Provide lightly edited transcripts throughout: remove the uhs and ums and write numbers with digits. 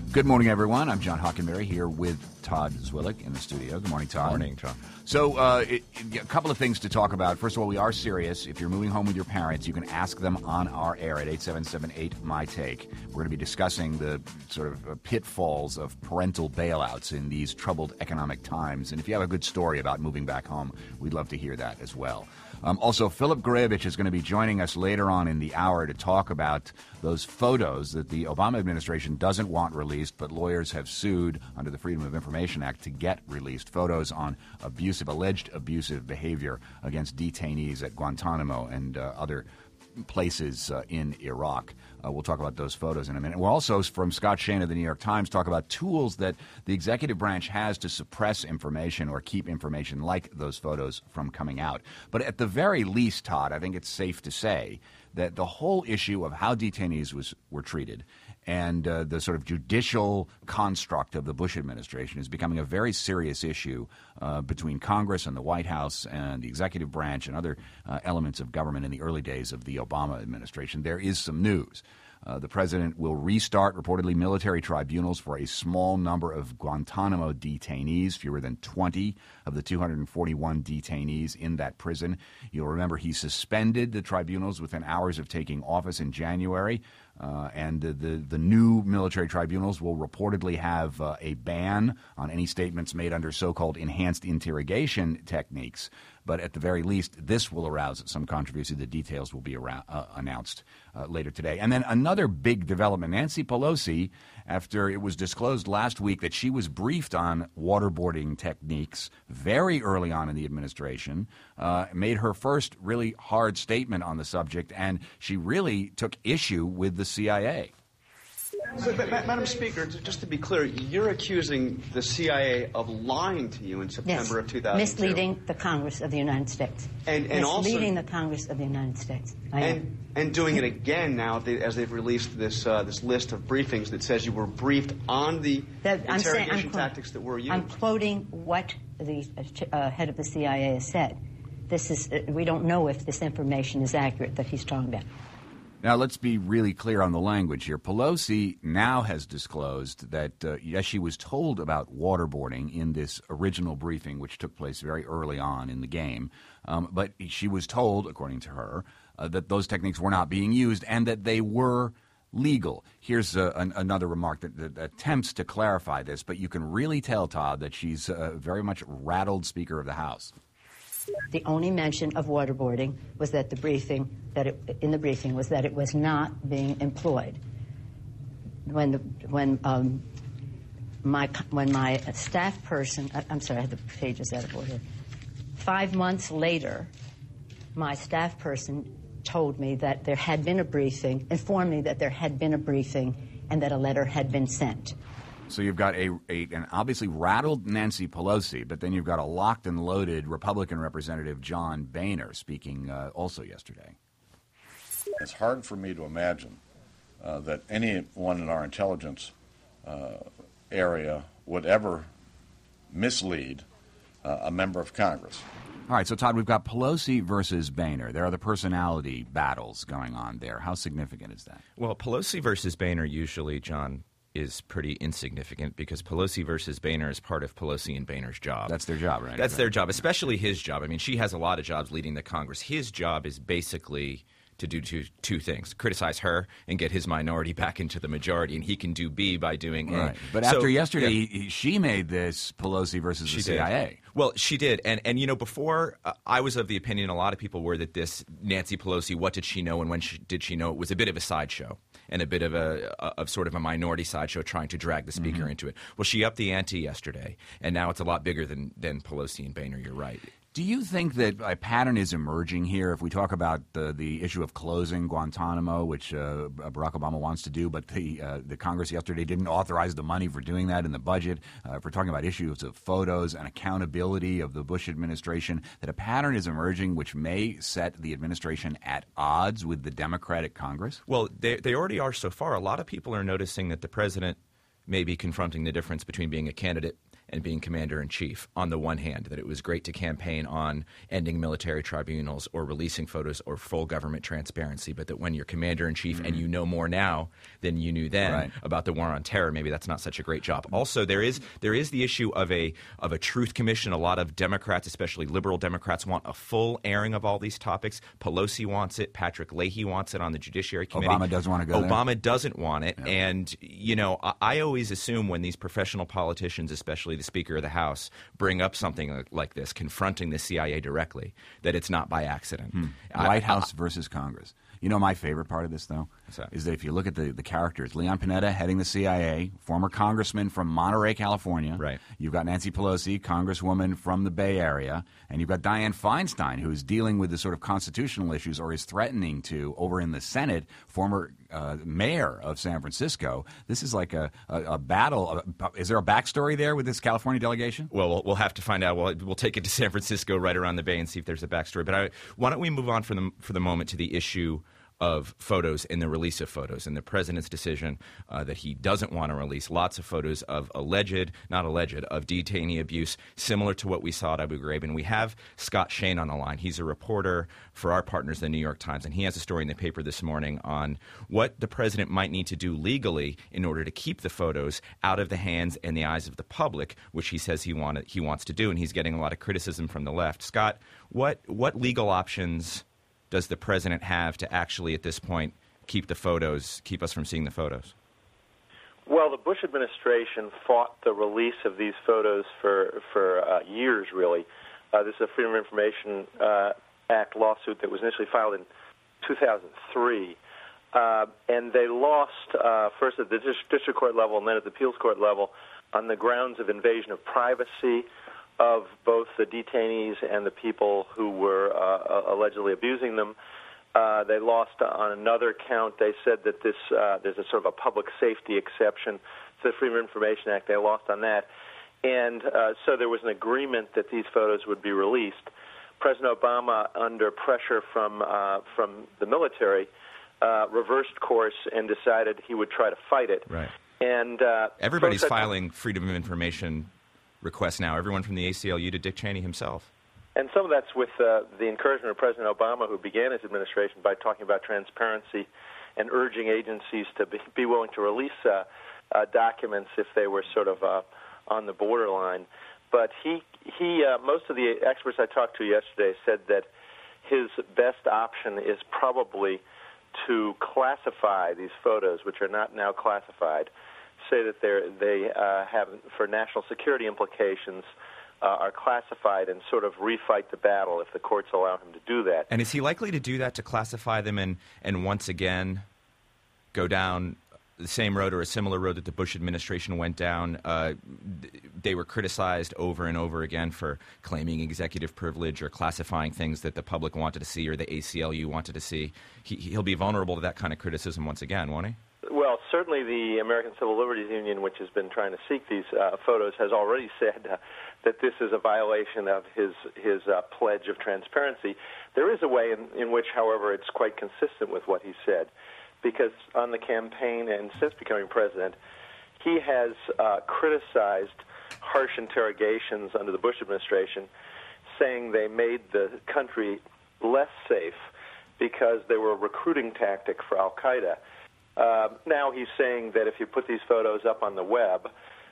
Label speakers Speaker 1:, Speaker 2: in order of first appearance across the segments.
Speaker 1: Good morning, everyone. I'm John Hockenberry here with Todd Zwillich in the studio. Good morning, Todd.
Speaker 2: Good morning, John.
Speaker 1: So a couple of things to talk about. First of all, we are serious. If you're moving home with your parents, you can ask them on our air at 877-8-MY-TAKE. We're going to be discussing the sort of pitfalls of parental bailouts in these troubled economic times. And if you have a good story about moving back home, we'd love to hear that as well. Also, Philip Grabich is going to be joining us later on in the hour to talk about those photos that the Obama administration doesn't want released, but lawyers have sued under the Freedom of Information Act to get released. Photos on alleged abusive behavior against detainees at Guantanamo and other places in Iraq. We'll talk about those photos in a minute. We'll also, from Scott Shane of the New York Times, talk about tools that the executive branch has to suppress information or keep information like those photos from coming out. But at the very least, Todd, I think it's safe to say that the whole issue of how detainees were treated and the sort of judicial construct of the Bush administration is becoming a very serious issue between Congress and the White House and the executive branch and other elements of government in the early days of the Obama administration. There is some news. The president will restart, reportedly, military tribunals for a small number of Guantanamo detainees, fewer than 20 of the 241 detainees in that prison. You'll remember he suspended the tribunals within hours of taking office in January. And the new military tribunals will reportedly have a ban on any statements made under so-called enhanced interrogation techniques. But at the very least, this will arouse some controversy. The details will be announced later today. And then another big development, Nancy Pelosi, after it was disclosed last week that she was briefed on waterboarding techniques very early on in the administration, made her first really hard statement on the subject, and she really took issue with the CIA.
Speaker 3: So, Madam Speaker, just to be clear, you're accusing the CIA of lying to you in September of 2002.
Speaker 4: Misleading the Congress of the United States.
Speaker 3: And
Speaker 4: misleading the Congress of the United States.
Speaker 3: And doing it again now as they've released this list of briefings that says you were briefed on the interrogation tactics that were used.
Speaker 4: I'm quoting what the head of the CIA has said. We don't know if this information is accurate that he's talking about.
Speaker 1: Now, let's be really clear on the language here. Pelosi now has disclosed that, yes, she was told about waterboarding in this original briefing, which took place very early on in the game. But she was told, according to her, that those techniques were not being used and that they were legal. Here's another remark that attempts to clarify this, but you can really tell, Todd, that she's a very much rattled Speaker of the House.
Speaker 4: The only mention of waterboarding was that in the briefing was that it was not being employed. When my staff person, I'm sorry, I had the pages out of order. 5 months later, my staff person told me that there had been a briefing, informed me that there had been a briefing, and that a letter had been sent.
Speaker 1: So you've got an obviously rattled Nancy Pelosi, but then you've got a locked and loaded Republican Representative John Boehner speaking also yesterday.
Speaker 5: It's hard for me to imagine that anyone in our intelligence area would ever mislead a member of Congress.
Speaker 1: All right, so Todd, we've got Pelosi versus Boehner. There are the personality battles going on there. How significant is that?
Speaker 2: Well, Pelosi versus Boehner usually, John, is pretty insignificant because Pelosi versus Boehner is part of Pelosi and Boehner's job.
Speaker 1: That's their job, right?
Speaker 2: That's their job, especially his job. I mean, she has a lot of jobs leading the Congress. His job is basically to do two things: criticize her and get his minority back into the majority, and he can do B by doing A.
Speaker 1: Right. But after yesterday, she made this Pelosi versus the CIA.
Speaker 2: Well, she did. And you know, before, I was of the opinion, a lot of people were, that this Nancy Pelosi, what did she know and when did she know it, was a bit of a sideshow and a bit of sort of a minority sideshow trying to drag the speaker into it. Well, she upped the ante yesterday, and now it's a lot bigger than Pelosi and Boehner. You're right.
Speaker 1: Do you think that a pattern is emerging here? If we talk about the issue of closing Guantanamo, which Barack Obama wants to do, but the Congress yesterday didn't authorize the money for doing that in the budget. If we're talking about issues of photos and accountability of the Bush administration, that a pattern is emerging which may set the administration at odds with the Democratic Congress?
Speaker 2: Well, they already are so far. A lot of people are noticing that the president may be confronting the difference between being a candidate and being commander-in-chief on the one hand, that it was great to campaign on ending military tribunals or releasing photos or full government transparency, but that when you're commander-in-chief and you know more now than you knew then about the war on terror, maybe that's not such a great job. Also, there is the issue of a truth commission. A lot of Democrats, especially liberal Democrats, want a full airing of all these topics. Pelosi wants it. Patrick Leahy wants it on the Judiciary Committee.
Speaker 1: Obama doesn't want to go there.
Speaker 2: Obama doesn't want it.
Speaker 1: Yeah.
Speaker 2: And, you know, I always assume when these professional politicians, especially the Speaker of the House, bring up something like this, confronting the CIA directly, that it's not by accident.
Speaker 1: White House versus Congress. You know, my favorite part of this, though,
Speaker 2: that?
Speaker 1: is that if you look at the characters, Leon Panetta heading the CIA, former congressman from Monterey, California.
Speaker 2: Right.
Speaker 1: You've got Nancy Pelosi, congresswoman from the Bay Area. And you've got Dianne Feinstein, who is dealing with the sort of constitutional issues or is threatening to, over in the Senate, former mayor of San Francisco. This is like a battle. Is there a backstory there with this California delegation?
Speaker 2: Well, we'll have to find out. We'll take it to San Francisco right around the Bay and see if there's a backstory. But why don't we move on for the moment to the issue of photos and the release of photos and the president's decision that he doesn't want to release lots of photos of of detainee abuse, similar to what we saw at Abu Ghraib. And we have Scott Shane on the line. He's a reporter for our partners, the New York Times, and he has a story in the paper this morning on what the president might need to do legally in order to keep the photos out of the hands and the eyes of the public, which he says he wants to do, and he's getting a lot of criticism from the left. Scott, what legal options does the president have to actually, at this point, keep us from seeing the photos?
Speaker 6: Well, the Bush administration fought the release of these photos for years, really. This is a Freedom of Information Act lawsuit that was initially filed in 2003. And they lost, first at the district court level and then at the appeals court level, on the grounds of invasion of privacy of both the detainees and the people who were allegedly abusing them. They lost on another count. They said that there's a sort of a public safety exception to the Freedom of Information Act. They lost on that. And so there was an agreement that these photos would be released. President Obama, under pressure from the military, reversed course and decided he would try to fight it.
Speaker 2: Right.
Speaker 6: And
Speaker 2: everybody's filing Freedom of Information requests now, everyone from the ACLU to Dick Cheney himself.
Speaker 6: And some of that's with the encouragement of President Obama, who began his administration by talking about transparency and urging agencies to be willing to release documents if they were sort of on the borderline. But he most of the experts I talked to yesterday said that his best option is probably to classify these photos, which are not now classified, say that they have, for national security implications, are classified and sort of refight the battle if the courts allow him to do that.
Speaker 2: And is he likely to do that, to classify them and once again go down the same road or a similar road that the Bush administration went down? They were criticized over and over again for claiming executive privilege or classifying things that the public wanted to see or the ACLU wanted to see. He'll be vulnerable to that kind of criticism once again, won't he?
Speaker 6: Well, certainly the American Civil Liberties Union, which has been trying to seek these photos, has already said that this is a violation of his pledge of transparency. There is a way in which, however, it's quite consistent with what he said, because on the campaign and since becoming president, he has criticized harsh interrogations under the Bush administration, saying they made the country less safe because they were a recruiting tactic for al-Qaeda. Now he's saying that if you put these photos up on the web,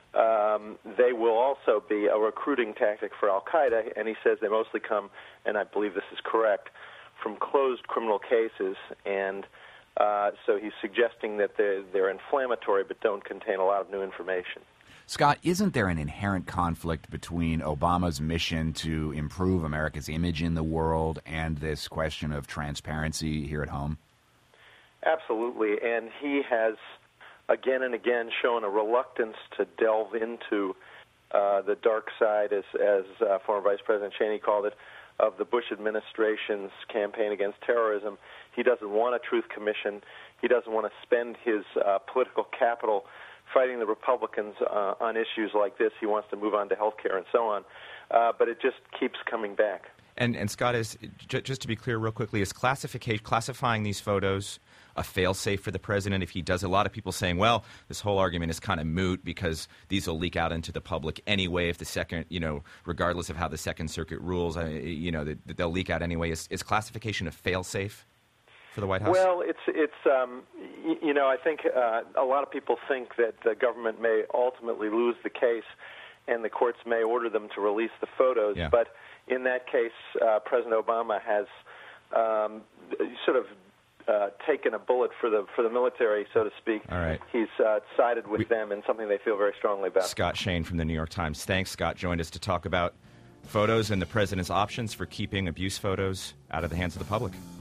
Speaker 6: they will also be a recruiting tactic for al-Qaeda, and he says they mostly come, and I believe this is correct, from closed criminal cases, and so he's suggesting that they're inflammatory but don't contain a lot of new information.
Speaker 1: Scott, isn't there an inherent conflict between Obama's mission to improve America's image in the world and this question of transparency here at home? Absolutely,
Speaker 6: and he has again and again shown a reluctance to delve into the dark side, as former Vice President Cheney called it, of the Bush administration's campaign against terrorism. He doesn't want a truth commission. He doesn't want to spend his political capital fighting the Republicans on issues like this. He wants to move on to health care and so on. But it just keeps coming back.
Speaker 2: And Scott, just to be clear real quickly, is classifying these photos a fail-safe for the president if he does. A lot of people saying, well, this whole argument is kind of moot because these will leak out into the public anyway if the second, regardless of how the Second Circuit rules, they'll leak out anyway. Is classification a fail-safe for the White House?
Speaker 6: Well, I think a lot of people think that the government may ultimately lose the case and the courts may order them to release the photos.
Speaker 2: Yeah.
Speaker 6: But in that case, President Obama has sort of taken a bullet for the military, so to speak.
Speaker 2: All right.
Speaker 6: He's sided with them in something they feel very strongly about.
Speaker 2: Scott Shane from the New York Times. Thanks. Scott joined us to talk about photos and the president's options for keeping abuse photos out of the hands of the public.